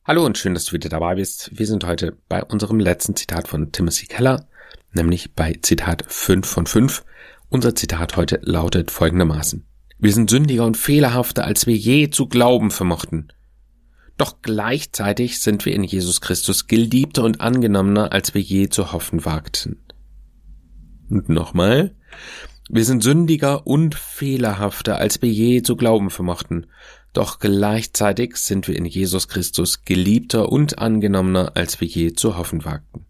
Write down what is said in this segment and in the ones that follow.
Hallo und schön, dass du wieder dabei bist. Wir sind heute bei unserem letzten Zitat von Timothy Keller, nämlich bei Zitat 5 von 5. Unser Zitat heute lautet folgendermaßen: Wir sind sündiger und fehlerhafter, als wir je zu glauben vermochten. Doch gleichzeitig sind wir in Jesus Christus geliebter und angenommener, als wir je zu hoffen wagten. Und nochmal: Wir sind sündiger und fehlerhafter, als wir je zu glauben vermochten. Doch gleichzeitig sind wir in Jesus Christus geliebter und angenommener, als wir je zu hoffen wagten.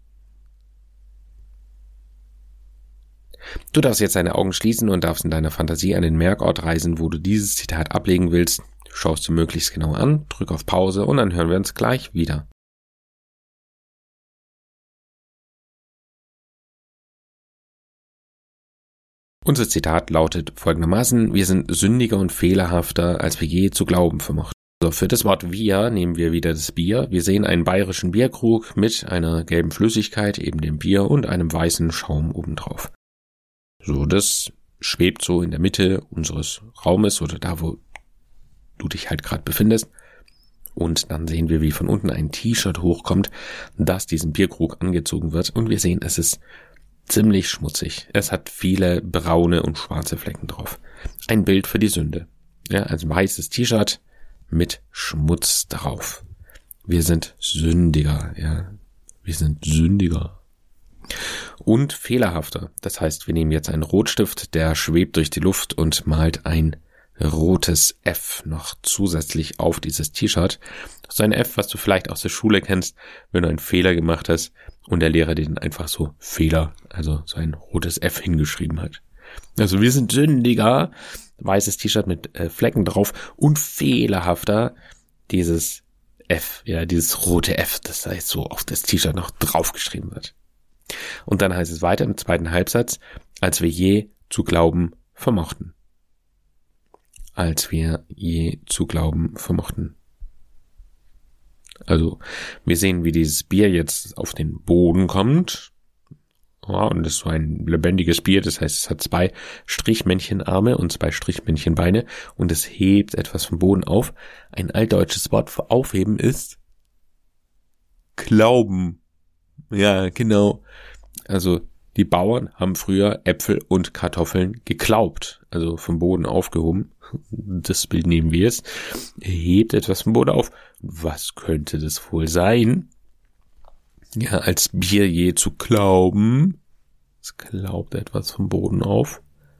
Du darfst jetzt deine Augen schließen und darfst in deiner Fantasie an den Merkort reisen, wo du dieses Zitat ablegen willst. Schaust du möglichst genau an, drück auf Pause und dann hören wir uns gleich wieder. Unser Zitat lautet folgendermaßen: Wir sind sündiger und fehlerhafter, als wir je zu glauben vermochten. Also für das Wort wir nehmen wir wieder das Bier. Wir sehen einen bayerischen Bierkrug mit einer gelben Flüssigkeit, eben dem Bier, und einem weißen Schaum obendrauf. So, das schwebt so in der Mitte unseres Raumes oder da, wo du dich halt gerade befindest. Und dann sehen wir, wie von unten ein T-Shirt hochkommt, das diesem Bierkrug angezogen wird. Und wir sehen, es ist ziemlich schmutzig. Es hat viele braune und schwarze Flecken drauf. Ein Bild für die Sünde. Ja, ein weißes T-Shirt mit Schmutz drauf. Wir sind sündiger, ja. Wir sind sündiger. Und fehlerhafter. Das heißt, wir nehmen jetzt einen Rotstift, der schwebt durch die Luft und malt ein rotes F noch zusätzlich auf dieses T-Shirt. So ein F, was du vielleicht aus der Schule kennst, wenn du einen Fehler gemacht hast und der Lehrer den einfach so Fehler, also so ein rotes F hingeschrieben hat. Also wir sind sündiger, weißes T-Shirt mit Flecken drauf, und fehlerhafter dieses F, ja, dieses rote F, das da jetzt so auf das T-Shirt noch draufgeschrieben wird. Und dann heißt es weiter im zweiten Halbsatz: als wir je zu glauben vermochten. Als wir je zu glauben vermochten. Also, wir sehen, wie dieses Bier jetzt auf den Boden kommt. Ja, und das ist so ein lebendiges Bier, das heißt, es hat 2 Strichmännchenarme und 2 Strichmännchenbeine und es hebt etwas vom Boden auf. Ein altdeutsches Wort für aufheben ist Glauben. Ja, genau. Also, die Bauern haben früher Äpfel und Kartoffeln geklaubt, also vom Boden aufgehoben. Das Bild nehmen wir jetzt. Er hebt etwas vom Boden auf. Was könnte das wohl sein? Ja, als Bier je zu glauben. Es glaubt etwas vom Boden auf.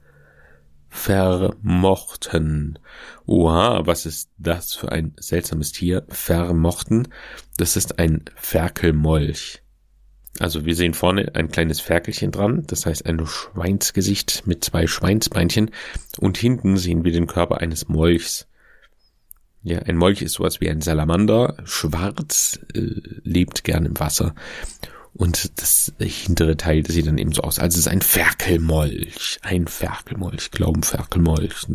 Vermochten. Oha, was ist das für ein seltsames Tier? Vermochten. Das ist ein Ferkelmolch. Also wir sehen vorne ein kleines Ferkelchen dran, das heißt ein Schweinsgesicht mit 2 Schweinsbeinchen, und hinten sehen wir den Körper eines Molchs. Ja, ein Molch ist sowas wie ein Salamander, schwarz, lebt gern im Wasser, und das hintere Teil, das sieht dann eben so aus. Also es ist ein Ferkelmolch, glauben Ferkelmolch.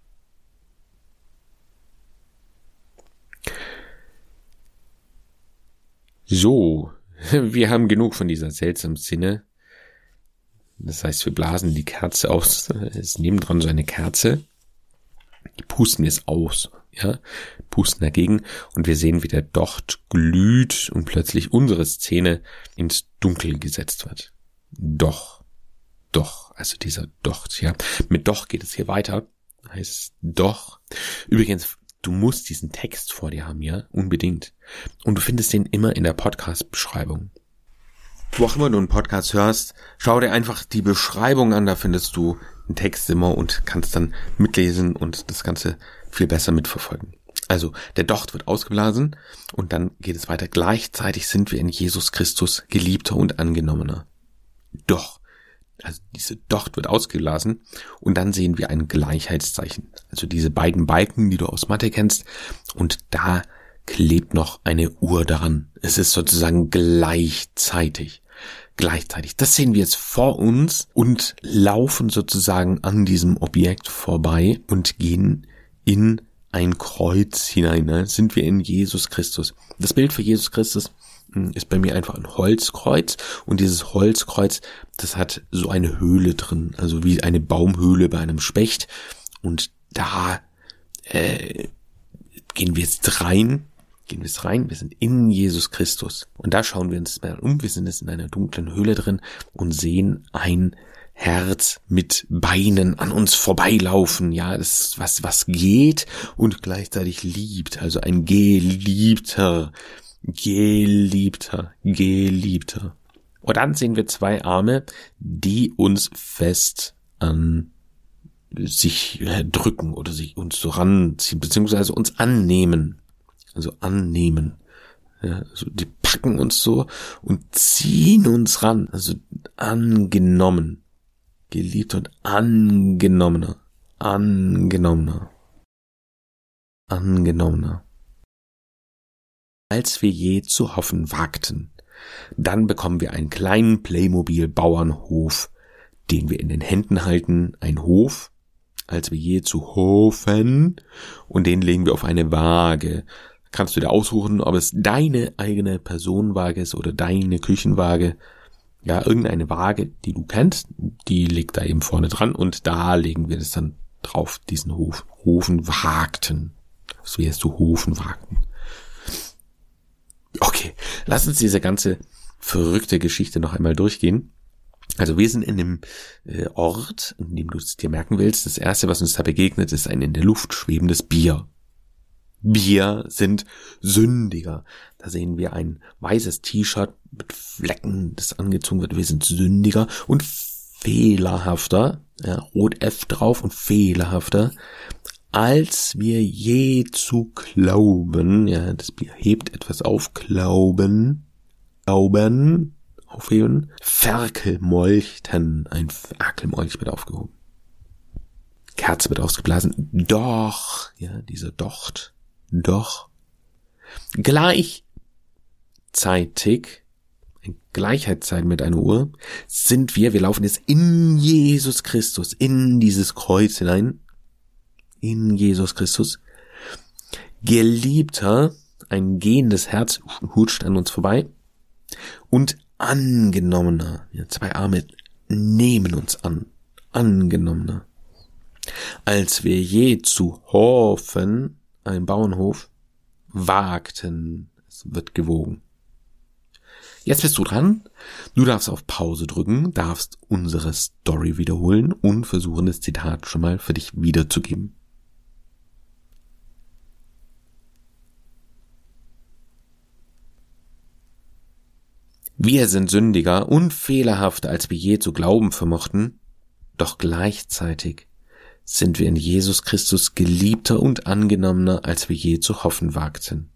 So. Wir haben genug von dieser seltsamen Szene. Das heißt, wir blasen die Kerze aus. Es ist nebendran so eine Kerze. Die pusten es aus, ja, pusten dagegen, und wir sehen, wie der Docht glüht und plötzlich unsere Szene ins Dunkel gesetzt wird. Doch, also dieser Docht, ja. Mit Doch geht es hier weiter. Heißt doch. Übrigens, du musst diesen Text vor dir haben, ja, unbedingt. Und du findest den immer in der Podcast-Beschreibung. Wo auch immer du einen Podcast hörst, schau dir einfach die Beschreibung an, da findest du einen Text immer und kannst dann mitlesen und das Ganze viel besser mitverfolgen. Also, der Docht wird ausgeblasen und dann geht es weiter. Gleichzeitig sind wir in Jesus Christus geliebter und angenommener. Doch. Also diese Docht wird ausgeblasen und dann sehen wir ein Gleichheitszeichen. Also diese beiden Balken, die du aus Mathe kennst, und da klebt noch eine Uhr daran. Es ist sozusagen gleichzeitig. Das sehen wir jetzt vor uns und laufen sozusagen an diesem Objekt vorbei und gehen in ein Kreuz hinein. Ne? Sind wir in Jesus Christus. Das Bild für Jesus Christus ist bei mir einfach ein Holzkreuz, und dieses Holzkreuz, das hat so eine Höhle drin, also wie eine Baumhöhle bei einem Specht, und da gehen wir jetzt rein gehen wir es rein, wir sind in Jesus Christus. Und da schauen wir uns mal um, wir sind jetzt in einer dunklen Höhle drin und sehen ein Herz mit Beinen an uns vorbeilaufen. Ja, das ist was geht und gleichzeitig liebt. Also ein Geliebter. Und dann sehen wir zwei Arme, die uns fest an sich drücken oder sich uns so ranziehen, beziehungsweise uns annehmen. Also annehmen. Ja, also die packen uns so und ziehen uns ran. Also angenommen. Geliebter und angenommener. Als wir je zu hoffen wagten, dann bekommen wir einen kleinen Playmobil-Bauernhof, den wir in den Händen halten, ein Hof, als wir je zu hoffen, und den legen wir auf eine Waage. Kannst du dir aussuchen, ob es deine eigene Personenwaage ist oder deine Küchenwaage. Ja, irgendeine Waage, die du kennst, die liegt da eben vorne dran und da legen wir das dann drauf, diesen Hofen wagten. Was wir jetzt zu Hofen wagten. Okay, lass uns diese ganze verrückte Geschichte noch einmal durchgehen. Also wir sind in dem Ort, in dem du es dir merken willst. Das erste, was uns da begegnet, ist ein in der Luft schwebendes Bier. Wir sind Sündiger. Da sehen wir ein weißes T-Shirt mit Flecken, das angezogen wird. Wir sind Sündiger und fehlerhafter, ja, rot F drauf und fehlerhafter, als wir je zu glauben. Ja, das Bier hebt etwas auf, glauben, aufheben, Ferkelmolchten, ein Ferkelmolch wird aufgehoben. Kerze wird ausgeblasen, doch, ja, dieser Docht, doch, gleichzeitig, ein Gleichheitszeichen mit einer Uhr, sind wir laufen jetzt in Jesus Christus, in dieses Kreuz hinein, in Jesus Christus, Geliebter, ein gehendes Herz hutscht an uns vorbei, und angenommener, ja, zwei Arme nehmen uns an, angenommener, als wir je zu hoffen, ein Bauernhof, wagten, es wird gewogen. Jetzt bist du dran, du darfst auf Pause drücken, darfst unsere Story wiederholen und versuchen, das Zitat schon mal für dich wiederzugeben. Wir sind sündiger und fehlerhafter, als wir je zu glauben vermochten, doch gleichzeitig sind wir in Jesus Christus geliebter und angenommener, als wir je zu hoffen wagten.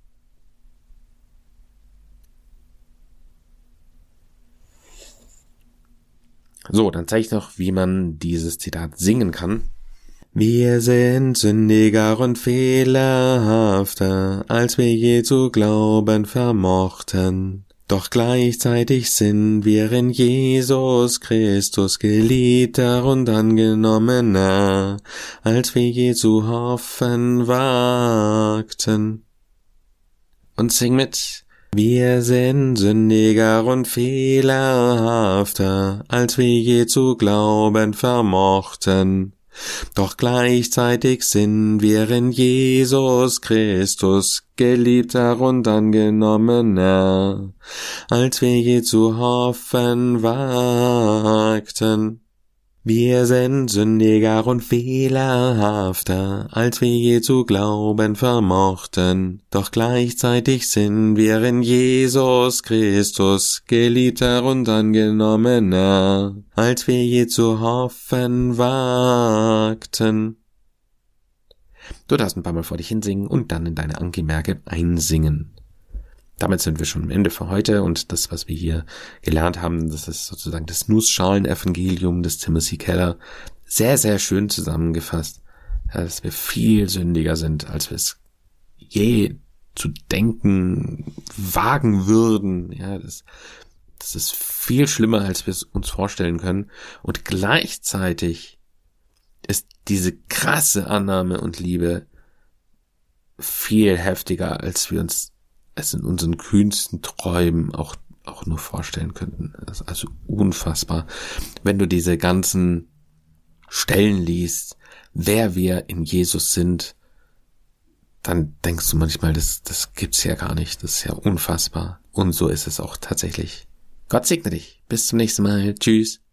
So, dann zeige ich noch, wie man dieses Zitat singen kann. Wir sind sündiger und fehlerhafter, als wir je zu glauben vermochten. Doch gleichzeitig sind wir in Jesus Christus geliebter und angenommener, als wir je zu hoffen wagten. Und sing mit. Wir sind sündiger und fehlerhafter, als wir je zu glauben vermochten. Doch gleichzeitig sind wir in Jesus Christus geliebter und angenommener, als wir je zu hoffen wagten. Wir sind sündiger und fehlerhafter, als wir je zu glauben vermochten. Doch gleichzeitig sind wir in Jesus Christus geliebter und angenommener, als wir je zu hoffen wagten. Du darfst ein paar Mal vor dich hinsingen und dann in deine Anki-Merke einsingen. Damit sind wir schon am Ende für heute und das, was wir hier gelernt haben, das ist sozusagen das Nussschalen-Evangelium des Timothy Keller. Sehr, sehr schön zusammengefasst, ja, dass wir viel sündiger sind, als wir es je zu denken wagen würden. Ja, das ist viel schlimmer, als wir es uns vorstellen können. Und gleichzeitig ist diese krasse Annahme und Liebe viel heftiger, als wir uns es in unseren kühnsten Träumen auch nur vorstellen könnten. Das ist also unfassbar. Wenn du diese ganzen Stellen liest, wer wir in Jesus sind, dann denkst du manchmal, das gibt's ja gar nicht. Das ist ja unfassbar. Und so ist es auch tatsächlich. Gott segne dich. Bis zum nächsten Mal. Tschüss.